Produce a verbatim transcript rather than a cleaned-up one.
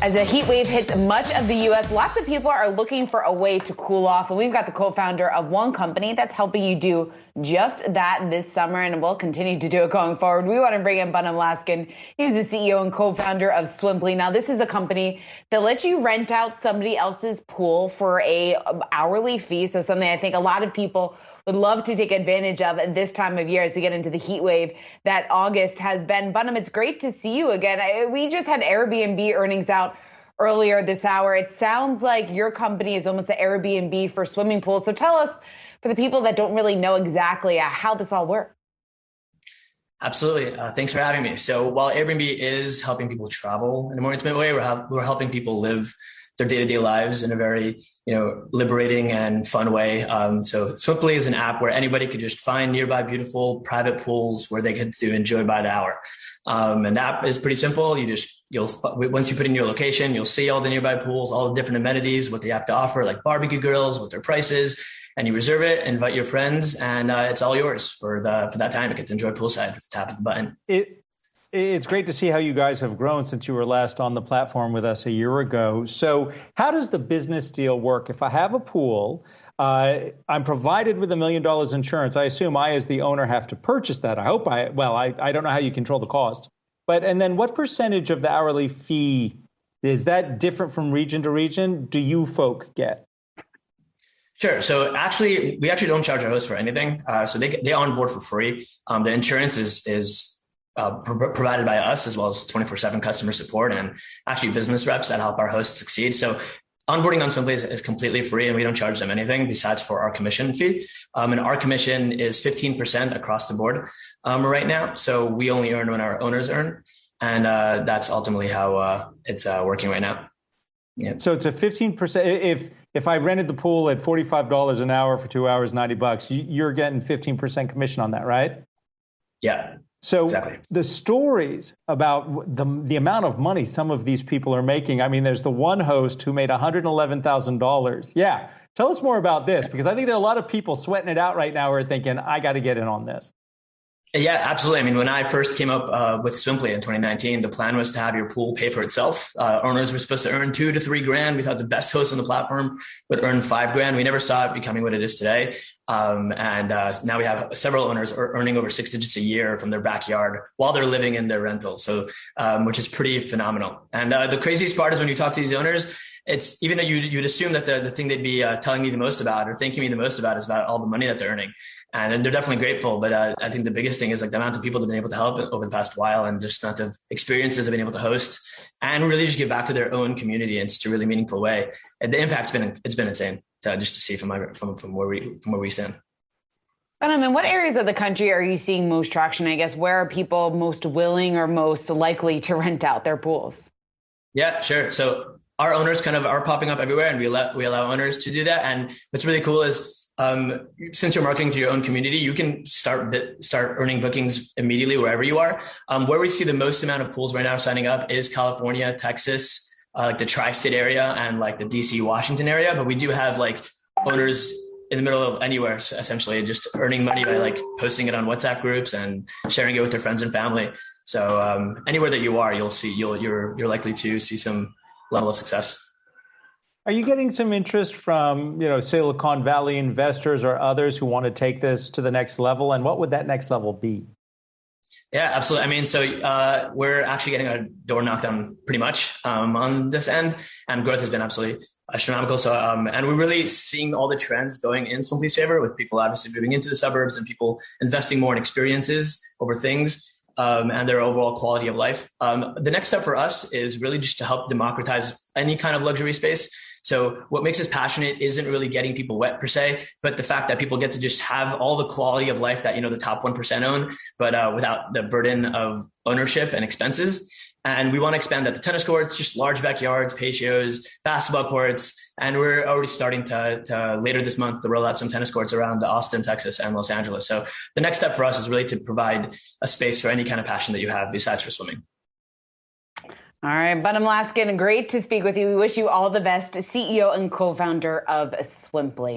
As a heat wave hits much of the U S, lots of people are looking for a way to cool off. And we've got the co-founder of one company that's helping you do just that this summer, and we'll continue to do it going forward. We want to bring in Bunham Laskin. He's the C E O and co-founder of Swimply. Now, this is a company that lets you rent out somebody else's pool for a hourly fee. So something I think a lot of people would love to take advantage of at this time of year as we get into the heat wave that August has been. Bunham, it's great to see you again. I, we just had Airbnb earnings out earlier this hour. It sounds like your company is almost the Airbnb for swimming pools. So tell us, for the people that don't really know exactly how this all works. Absolutely. Uh, thanks for having me. So while Airbnb is helping people travel in a more intimate way, we're, ha- we're helping people live their day-to-day lives in a very, you know, liberating and fun way. Um, so Swimply is an app where anybody could just find nearby beautiful private pools where they get to enjoy by the hour. Um, and the app is pretty simple. You just, you'll, once you put in your location, you'll see all the nearby pools, all the different amenities, what they have to offer, like barbecue grills, what their price is, and you reserve it, invite your friends, and uh, it's all yours for the, for that time. You get to enjoy poolside with the tap of the button. It, It's great to see how you guys have grown since you were last on the platform with us a year ago. So how does the business deal work? If I have a pool, uh, I'm provided with a million dollars insurance. I assume I, as the owner, have to purchase that. I hope I, well, I, I don't know how you control the cost. But, and then what percentage of the hourly fee, is that different from region to region? Do you folk get? Sure. So actually, we actually don't charge our hosts for anything. Uh, so they, they onboard for free. Um, the insurance is, is, Uh, pro- provided by us, as well as twenty-four seven customer support and actually business reps that help our hosts succeed. So onboarding on Swimply is, is completely free, and we don't charge them anything besides for our commission fee. Um, and our commission is fifteen percent across the board um, right now. So we only earn when our owners earn. And uh, that's ultimately how uh, it's uh, working right now. Yeah. So it's a fifteen percent. If if I rented the pool at forty-five dollars an hour for two hours, ninety bucks, you're getting fifteen percent commission on that, right? Yeah. So exactly. The stories about the the amount of money some of these people are making. I mean, there's the one host who made one hundred eleven thousand dollars. Yeah. Tell us more about this, because I think there are a lot of people sweating it out right now who are thinking, I got to get in on this. Yeah, absolutely. I mean, when I first came up uh, with Swimply in twenty nineteen, the plan was to have your pool pay for itself. Uh, owners were supposed to earn two to three grand. We thought the best host on the platform would earn five grand. We never saw it becoming what it is today. Um, and uh, now we have several owners earning over six digits a year from their backyard while they're living in their rental. So, um, which is pretty phenomenal. And uh, the craziest part is when you talk to these owners, it's even though you, you'd assume that the, the thing they'd be uh, telling me the most about or thanking me the most about is about all the money that they're earning. And they're definitely grateful. But uh, I think the biggest thing is like the amount of people that have been able to help over the past while, and just the amount of experiences they've been able to host and really just give back to their own community in such a really meaningful way. And the impact's been, it's been insane to, just to see from, my, from, from where we, from where we stand. Bunham, in what areas of the country are you seeing most traction? I guess, where are people most willing or most likely to rent out their pools? Yeah, sure. So our owners kind of are popping up everywhere, and we allow, we allow owners to do that. And what's really cool is, um, since you're marketing to your own community, you can start start earning bookings immediately wherever you are. Um, where we see the most amount of pools right now signing up is California, Texas, uh, like the tri-state area, and like the D C, Washington area. But we do have like owners in the middle of anywhere, essentially, just earning money by like posting it on WhatsApp groups and sharing it with their friends and family. So um, anywhere that you are, you'll see you'll you're you're likely to see some level of success. Are you getting some interest from, you know, Silicon Valley investors or others who want to take this to the next level? And what would that next level be? Yeah, absolutely. I mean, so uh, we're actually getting a door knocked on pretty much um, on this end, and growth has been absolutely astronomical. So, um, and we're really seeing all the trends going in Swimply's favor, with people obviously moving into the suburbs and people investing more in experiences over things. Um, and their overall quality of life. Um, the next step for us is really just to help democratize any kind of luxury space. So what makes us passionate isn't really getting people wet per se, but the fact that people get to just have all the quality of life that, you know, the top one percent own, but uh, without the burden of ownership and expenses. And we want to expand that to tennis courts, just large backyards, patios, basketball courts. And we're already starting to, to later this month to roll out some tennis courts around Austin, Texas, and Los Angeles. So the next step for us is really to provide a space for any kind of passion that you have besides for swimming. All right, Bunham Laskin, great to speak with you. We wish you all the best, C E O and co-founder of Swimply.